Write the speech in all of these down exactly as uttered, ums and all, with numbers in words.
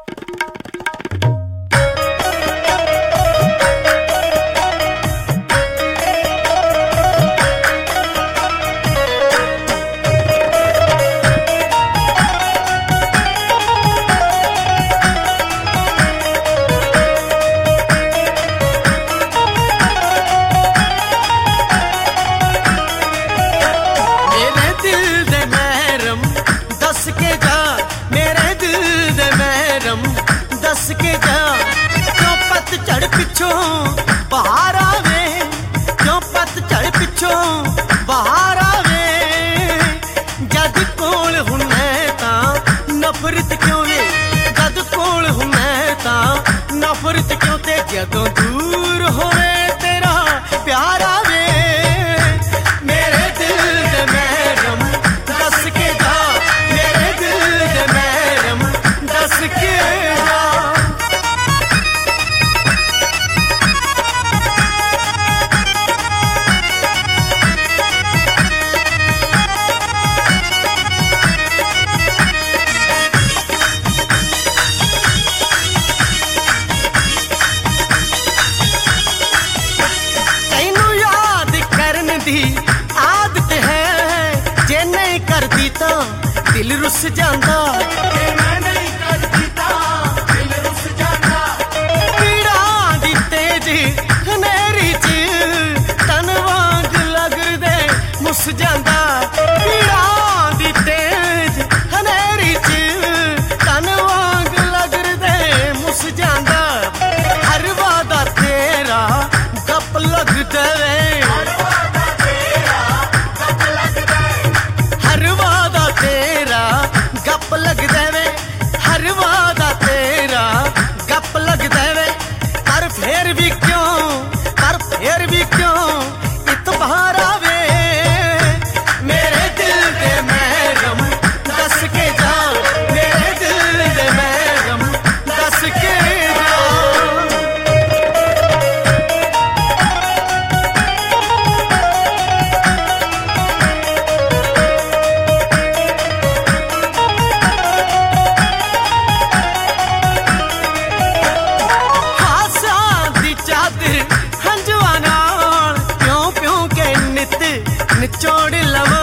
दस के जा क्यों पतझड़ पिछों बाहर आवे, क्यों पतझड़ पिछों बाहर आवे। जद कोल हुन्ने तां नफरत क्यों वे, जद कोल हुन्ने तां नफरत क्यों, ते जदों दूर होवे तेरा प्यार आवे। मेरे दिल दे महरम दस के जा, मेरे दिल दे महरम दस के जा। आदत है जे नहीं करती तो दिल रुस जांदा, जे मैं नहीं करती तो दिल रुस जांदा। पीड़ा दी तेज हनेरी च तन वांग लगदे मुस जांदा, पीड़ा दी तेज हनेरी च तन वांग लगदे मुस जांदा। हर वादा तेरा गप लगदा वे, गप लग देवे हर वादा तेरा गप लग देवे। पर फिर भी क्यों, पर फिर भी क्यों इतबार आवे। मेरे दिल दे महरम दस के जा, मेरे दिल दे महरम दस के जा। निचोड़ लवा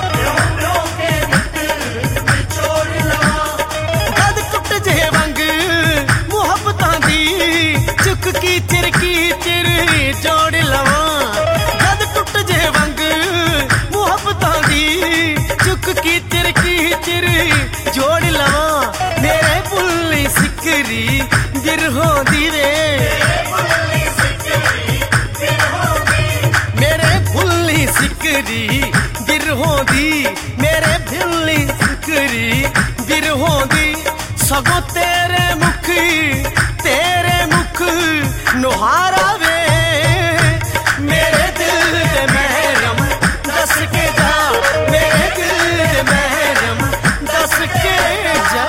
गद टुट जे वंग मुहब्बतां दी चुक की चिर की चिर जोड़ लवा। गद टुट जे वंग मुहब्बतां दी चुक की चिर की चिर जोड़ लवा। मेरे बुल्ली सिकरी गिरहों दी वे, सिकरी गिरहों दी, मेरे भिल्ली सिकरी गिरहों दी। सगों तेरे मुख तेरे मुख नुहारा वे। मेरे दिल दे महरम दस के जा, मेरे दिल दे महरम दस के जा।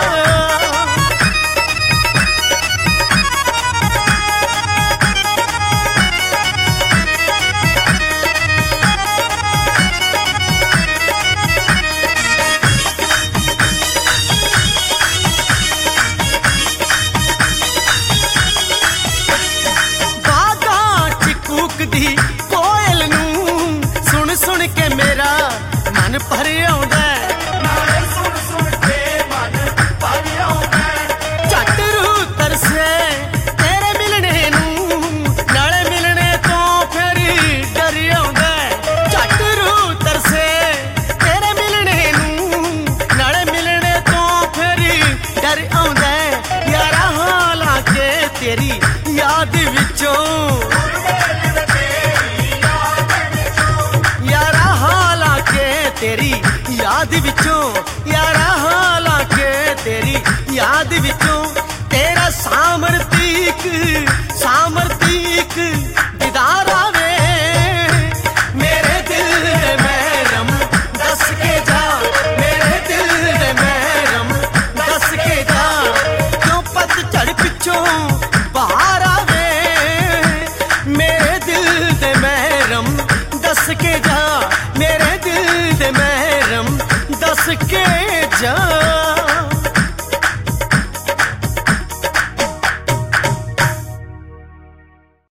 कोयल नू सुन सुन के मेरा मन भर आउंदा, सुन सुन के मन भर आउंदा। झट रूह तरसे तेरे मिलने नू, नाले मिलने तो फिर डर आउंदा। झट रूह तरसे तेरे मिलने नू, नाले मिलने तो फिर डर आउंदा। यारा हालांकि तेरी याद विचों, तेरी याद विचों यारा हालांकि तेरी याद विचों तेरा सामर तीक सामर